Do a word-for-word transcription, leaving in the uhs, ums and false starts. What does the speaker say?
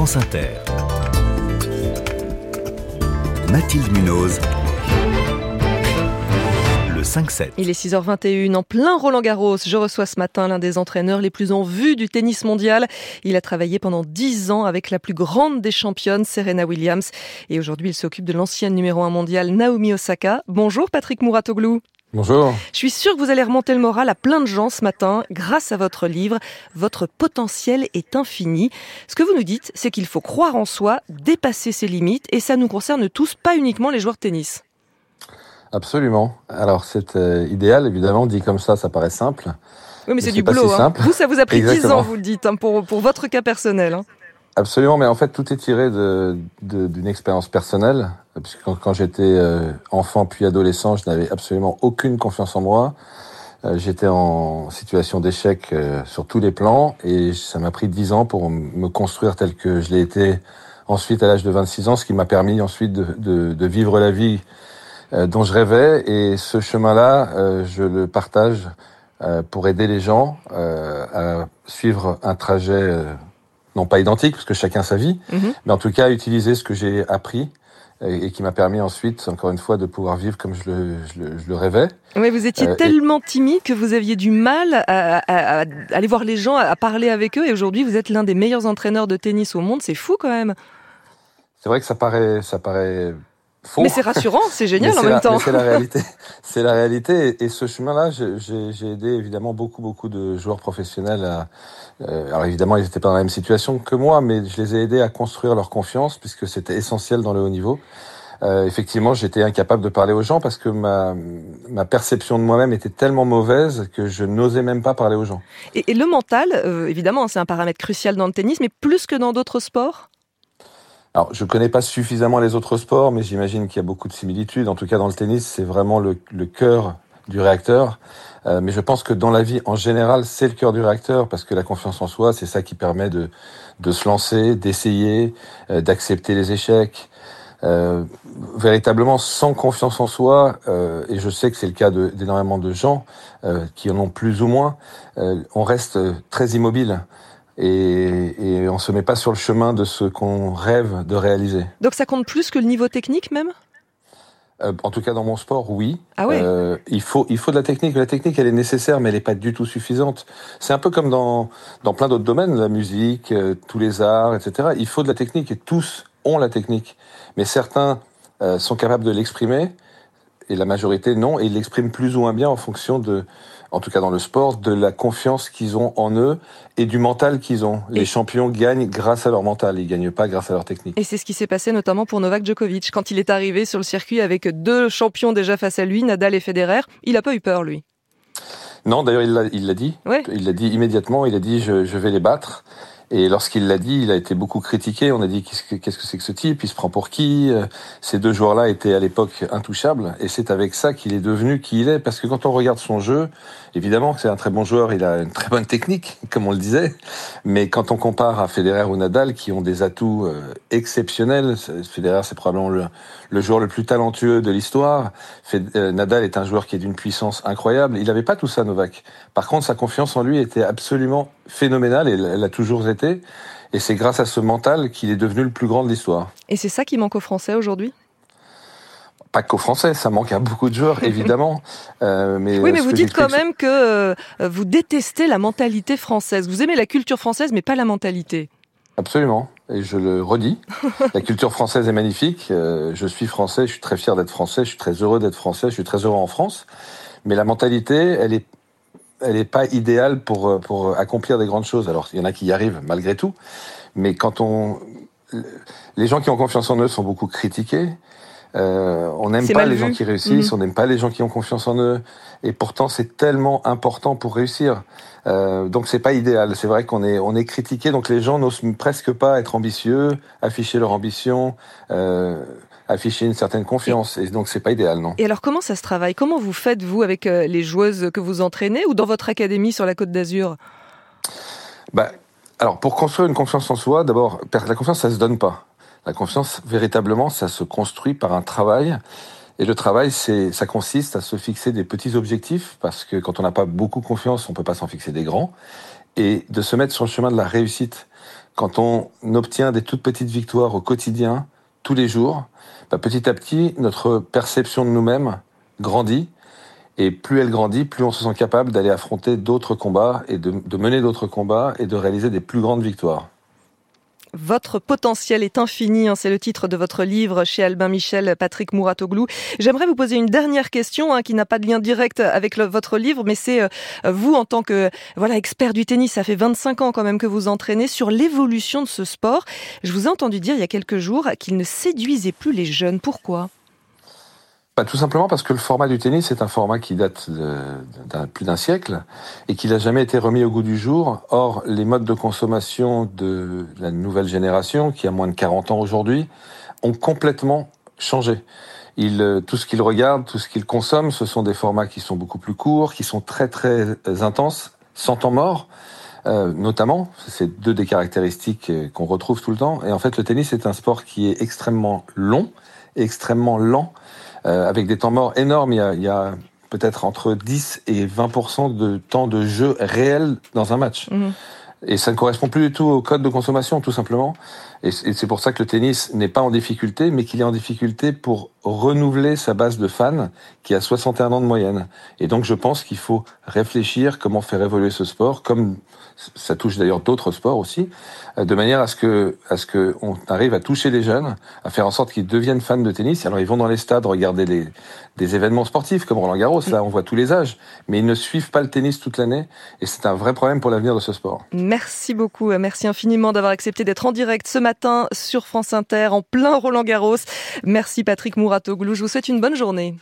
France Inter. Mathilde Munoz. Le cinq sept. Il est six heures vingt et une, en plein Roland-Garros. Je reçois ce matin l'un des entraîneurs les plus en vue du tennis mondial. Il a travaillé pendant dix ans avec la plus grande des championnes, Serena Williams. Et aujourd'hui, il s'occupe de l'ancienne numéro un mondiale, Naomi Osaka. Bonjour Patrick Mouratoglou. Bonjour. Je suis sûre que vous allez remonter le moral à plein de gens ce matin grâce à votre livre « Votre potentiel est infini ». Ce que vous nous dites, c'est qu'il faut croire en soi, dépasser ses limites, et ça nous concerne tous, pas uniquement les joueurs de tennis. Absolument. Alors c'est euh, idéal, évidemment, dit comme ça, ça paraît simple. Oui, mais c'est, c'est du boulot. Hein. Vous, ça vous a pris dix ans, vous le dites, hein, pour, pour votre cas personnel. Hein. Absolument, mais en fait, tout est tiré de, de, d'une expérience personnelle. Puisque quand, quand j'étais euh, enfant puis adolescent, je n'avais absolument aucune confiance en moi. Euh, j'étais en situation d'échec euh, sur tous les plans, et ça m'a pris dix ans pour me construire tel que je l'ai été ensuite à l'âge de vingt-six ans, ce qui m'a permis ensuite de, de, de vivre la vie euh, dont je rêvais. Et ce chemin-là, euh, je le partage euh, pour aider les gens euh, à suivre un trajet euh, non pas identique, parce que chacun sa vie, mm-hmm. mais en tout cas utiliser ce que j'ai appris et, et qui m'a permis ensuite, encore une fois, de pouvoir vivre comme je le, je le, je le rêvais. Oui, vous étiez euh, tellement et... timide que vous aviez du mal à, à, à aller voir les gens, à parler avec eux, et aujourd'hui vous êtes l'un des meilleurs entraîneurs de tennis au monde. C'est fou quand même. C'est vrai que ça paraît, ça paraît faux. Mais c'est rassurant, c'est génial en même la, temps. Mais c'est la réalité. C'est la réalité. Et, et ce chemin-là, j'ai, j'ai, j'ai aidé évidemment beaucoup, beaucoup de joueurs professionnels à, euh, alors évidemment, ils n'étaient pas dans la même situation que moi, mais je les ai aidés à construire leur confiance, puisque c'était essentiel dans le haut niveau. Euh, effectivement, j'étais incapable de parler aux gens parce que ma, ma perception de moi-même était tellement mauvaise que je n'osais même pas parler aux gens. Et, et le mental, euh, évidemment, c'est un paramètre crucial dans le tennis, mais plus que dans d'autres sports ? Alors, je connais pas suffisamment les autres sports, mais j'imagine qu'il y a beaucoup de similitudes. En tout cas, dans le tennis, c'est vraiment le, le cœur du réacteur. Euh, mais je pense que dans la vie, en général, c'est le cœur du réacteur, parce que la confiance en soi, c'est ça qui permet de, de se lancer, d'essayer, euh, d'accepter les échecs. Euh, véritablement, sans confiance en soi, euh, et je sais que c'est le cas de, d'énormément de gens euh, qui en ont plus ou moins, euh, on reste très immobile. Et, et on se met pas sur le chemin de ce qu'on rêve de réaliser. Donc ça compte plus que le niveau technique même ? euh, En tout cas dans mon sport, oui. Ah ouais. Euh, il faut, il faut de la technique. La technique, elle est nécessaire, mais elle est pas du tout suffisante. C'est un peu comme dans, dans plein d'autres domaines, la musique, euh, tous les arts, et cetera. Il faut de la technique, et tous ont la technique. Mais certains euh, sont capables de l'exprimer, et la majorité non, et ils l'expriment plus ou moins bien en fonction de, en tout cas dans le sport, de la confiance qu'ils ont en eux et du mental qu'ils ont. Les et champions gagnent grâce à leur mental, ils gagnent pas grâce à leur technique. Et c'est ce qui s'est passé notamment pour Novak Djokovic. Quand il est arrivé sur le circuit avec deux champions déjà face à lui, Nadal et Federer, il a pas eu peur, lui. Non, d'ailleurs, il l'a, il l'a dit. Ouais. Il l'a dit immédiatement, il a dit je, je vais les battre. Et lorsqu'il l'a dit, il a été beaucoup critiqué. On a dit qu'est-ce que, qu'est-ce que c'est que ce type ? Il se prend pour qui ? Ces deux joueurs-là étaient à l'époque intouchables. Et c'est avec ça qu'il est devenu qui il est. Parce que quand on regarde son jeu, évidemment que c'est un très bon joueur, il a une très bonne technique, comme on le disait. Mais quand on compare à Federer ou Nadal, qui ont des atouts euh, exceptionnels, Federer c'est probablement le, le joueur le plus talentueux de l'histoire. Fed, euh, Nadal est un joueur qui est d'une puissance incroyable. Il n'avait pas tout ça, Novak. Par contre, sa confiance en lui était absolument phénoménale, et elle a toujours été. Et c'est grâce à ce mental qu'il est devenu le plus grand de l'histoire. Et c'est ça qui manque aux Français aujourd'hui ? Pas qu'aux Français, ça manque à beaucoup de joueurs, évidemment. Euh, mais oui, mais vous dites quand même que euh, vous détestez la mentalité française. Vous aimez la culture française, mais pas la mentalité. Absolument. Et je le redis. La culture française est magnifique. Euh, je suis français, je suis très fier d'être français, je suis très heureux d'être français, je suis très heureux en France. Mais la mentalité, elle est elle est pas idéale pour pour accomplir des grandes choses. Alors, il y en a qui y arrivent malgré tout, mais quand on les gens qui ont confiance en eux sont beaucoup critiqués. Euh, on n'aime pas les vu. gens qui réussissent, mmh. on n'aime pas les gens qui ont confiance en eux, et pourtant c'est tellement important pour réussir. Euh, donc c'est pas idéal. C'est vrai qu'on est on est critiqué, donc les gens n'osent presque pas être ambitieux, afficher leur ambition. Euh, afficher une certaine confiance, et donc c'est pas idéal, non. Et alors comment ça se travaille ? Comment vous faites, vous, avec euh, les joueuses que vous entraînez, ou dans votre académie sur la Côte d'Azur ? Bah, alors pour construire une confiance en soi, d'abord, la confiance ça se donne pas. La confiance, véritablement, ça se construit par un travail. Et le travail, c'est, ça consiste à se fixer des petits objectifs, parce que quand on n'a pas beaucoup confiance, on peut pas s'en fixer des grands, et de se mettre sur le chemin de la réussite. quand on obtient des toutes petites victoires au quotidien, tous les jours, bah, petit à petit, notre perception de nous-mêmes grandit. Et plus elle grandit, plus on se sent capable d'aller affronter d'autres combats et de, de mener d'autres combats et de réaliser des plus grandes victoires. Votre potentiel est infini, hein, c'est le titre de votre livre chez Albin Michel, Patrick Mouratoglou. J'aimerais vous poser une dernière question hein, qui n'a pas de lien direct avec le, votre livre, mais c'est euh, vous en tant que voilà expert du tennis, ça fait vingt-cinq ans quand même que vous entraînez, sur l'évolution de ce sport. Je vous ai entendu dire il y a quelques jours qu'il ne séduisait plus les jeunes. Pourquoi ? Bah, tout simplement parce que le format du tennis est un format qui date de, d'un, plus d'un siècle et qui n'a jamais été remis au goût du jour. Or, les modes de consommation de la nouvelle génération, qui a moins de quarante ans aujourd'hui, ont complètement changé. Ils, tout ce qu'ils regardent, tout ce qu'ils consomment, ce sont des formats qui sont beaucoup plus courts, qui sont très très intenses, sans temps mort. Euh, notamment, c'est deux des caractéristiques qu'on retrouve tout le temps. Et en fait, le tennis est un sport qui est extrêmement long, extrêmement lent, Euh, avec des temps morts énormes. Il y a, il y a peut-être entre dix et vingt pour cent de temps de jeu réel dans un match. Mmh. Et ça ne correspond plus du tout au code de consommation, tout simplement. Et c'est pour ça que le tennis n'est pas en difficulté, mais qu'il est en difficulté pour renouveler sa base de fans, qui a soixante et un ans de moyenne. Et donc, je pense qu'il faut réfléchir comment faire évoluer ce sport, comme ça touche d'ailleurs d'autres sports aussi, de manière à ce que, à ce que on arrive à toucher les jeunes, à faire en sorte qu'ils deviennent fans de tennis. Alors, ils vont dans les stades regarder les, des événements sportifs, comme Roland Garros. Là, on voit tous les âges. Mais ils ne suivent pas le tennis toute l'année. Et c'est un vrai problème pour l'avenir de ce sport. Merci beaucoup. Merci infiniment d'avoir accepté d'être en direct ce matin sur France Inter, en plein Roland Garros. Merci Patrick Mouratoglou. Je vous souhaite une bonne journée.